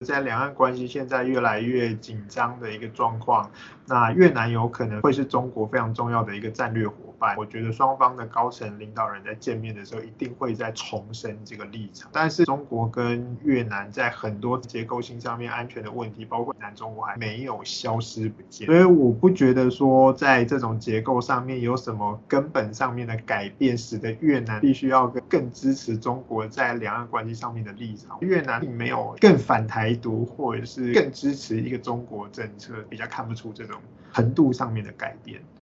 在两岸关系现在越来越紧张的一个状况，那越南有可能会是中国非常重要的一个战略伙伴。我觉得双方的高层领导人在见面的时候，一定会再重申这个立场。但是中国跟越南在很多结构性上面安全的问题，包括南中国还没有消失不见，所以我不觉得说在这种结构上面有什么根本上面的改变，使得越南必须要更支持中国在两岸关系上面的立场。越南并没有更反台独或者是更支持一个中国政策，比较看不出这种程度上面的改变。